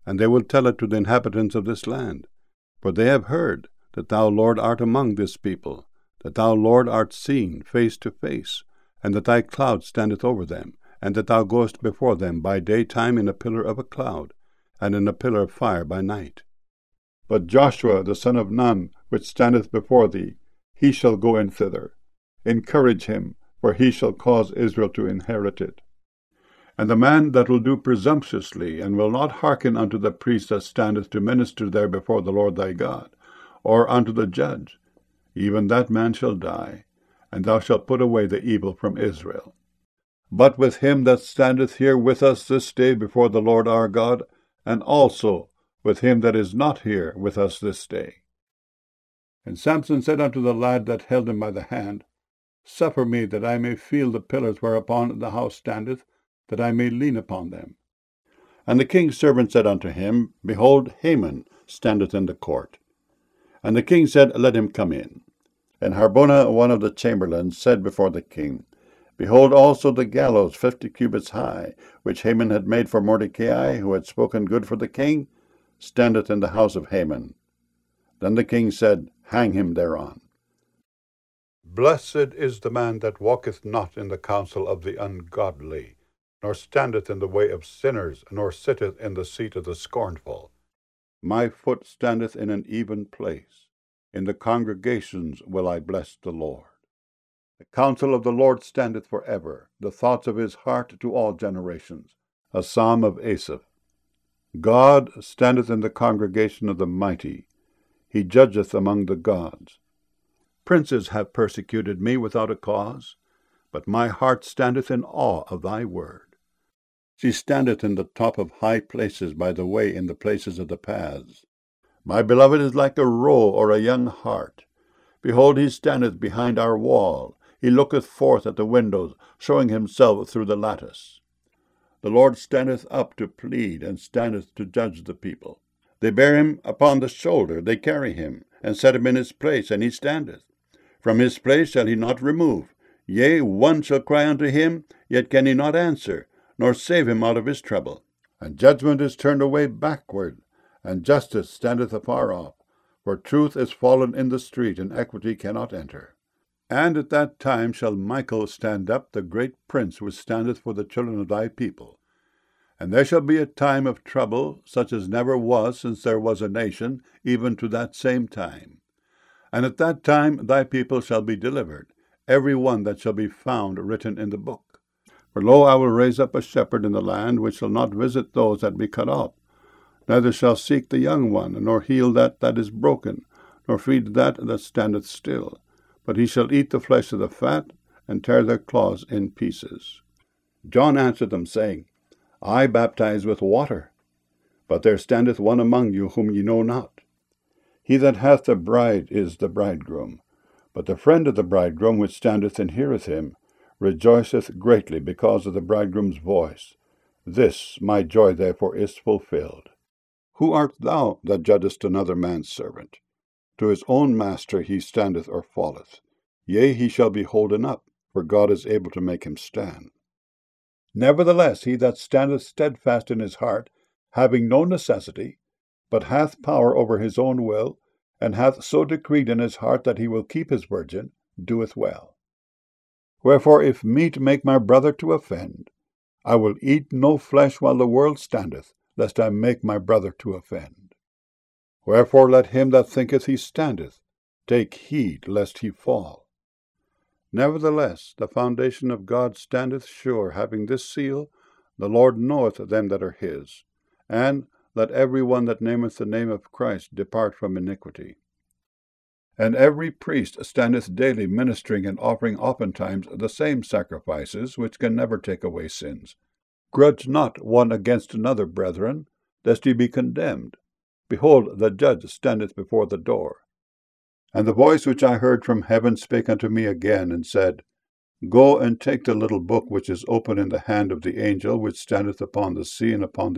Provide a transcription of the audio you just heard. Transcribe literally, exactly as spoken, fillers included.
and they will tell it to the inhabitants of this land. For they have heard that thou, Lord, art among this people, that thou, Lord, art seen face to face, and that thy cloud standeth over them, and that thou goest before them by daytime in a pillar of a cloud, and in a pillar of fire by night. But Joshua the son of Nun, which standeth before thee, he shall go in thither. Encourage him, for he shall cause Israel to inherit it. And the man that will do presumptuously, and will not hearken unto the priest that standeth to minister there before the Lord thy God, or unto the judge, even that man shall die, and thou shalt put away the evil from Israel. But with him that standeth here with us this day before the Lord our God, and also with him that is not here with us this day. And Samson said unto the lad that held him by the hand, Suffer me that I may feel the pillars whereupon the house standeth, that I may lean upon them. And the king's servant said unto him, Behold, Haman standeth in the court. And the king said, Let him come in. And Harbona, one of the chamberlains, said before the king, Behold also the gallows fifty cubits high, which Haman had made for Mordecai, who had spoken good for the king, standeth in the house of Haman. Then the king said, Hang him thereon. Blessed is the man that walketh not in the counsel of the ungodly, nor standeth in the way of sinners, nor sitteth in the seat of the scornful. My foot standeth in an even place. In the congregations will I bless the Lord. The counsel of the Lord standeth for ever, the thoughts of his heart to all generations. A psalm of Asaph. God standeth in the congregation of the mighty. He judgeth among the gods. Princes have persecuted me without a cause, but my heart standeth in awe of thy word. She standeth in the top of high places by the way in the places of the paths. My beloved is like a roe or a young hart. Behold, he standeth behind our wall. He looketh forth at the windows, showing himself through the lattice. The Lord standeth up to plead, and standeth to judge the people. They bear him upon the shoulder, they carry him, and set him in his place, and he standeth. From his place shall he not remove. Yea, one shall cry unto him, yet can he not answer, nor save him out of his trouble. And judgment is turned away backward, and justice standeth afar off. For truth is fallen in the street, and equity cannot enter. And at that time shall Michael stand up, the great prince which standeth for the children of thy people. And there shall be a time of trouble, such as never was since there was a nation, even to that same time. And at that time thy people shall be delivered, every one that shall be found written in the book. For lo, I will raise up a shepherd in the land, which shall not visit those that be cut off, neither shall seek the young one, nor heal that that is broken, nor feed that that standeth still. But he shall eat the flesh of the fat, and tear their claws in pieces. John answered them, saying, I baptize with water, but there standeth one among you whom ye know not. He that hath the bride is the bridegroom. But the friend of the bridegroom, which standeth and heareth him, rejoiceth greatly because of the bridegroom's voice. This my joy therefore is fulfilled. Who art thou that judgest another man's servant? To his own master he standeth or falleth. Yea, he shall be holden up, for God is able to make him stand. Nevertheless, he that standeth steadfast in his heart, having no necessity, but hath power over his own will, and hath so decreed in his heart that he will keep his virgin, doeth well. Wherefore, if meat make my brother to offend, I will eat no flesh while the world standeth, lest I make my brother to offend. Wherefore let him that thinketh he standeth take heed lest he fall. Nevertheless, the foundation of God standeth sure, having this seal, The Lord knoweth them that are his. And let every one that nameth the name of Christ depart from iniquity. And every priest standeth daily ministering and offering oftentimes the same sacrifices, which can never take away sins. Grudge not one against another, brethren, lest ye be condemned. Behold, the judge standeth before the door. And the voice which I heard from heaven spake unto me again, and said, Go and take the little book which is open in the hand of the angel which standeth upon the sea and upon the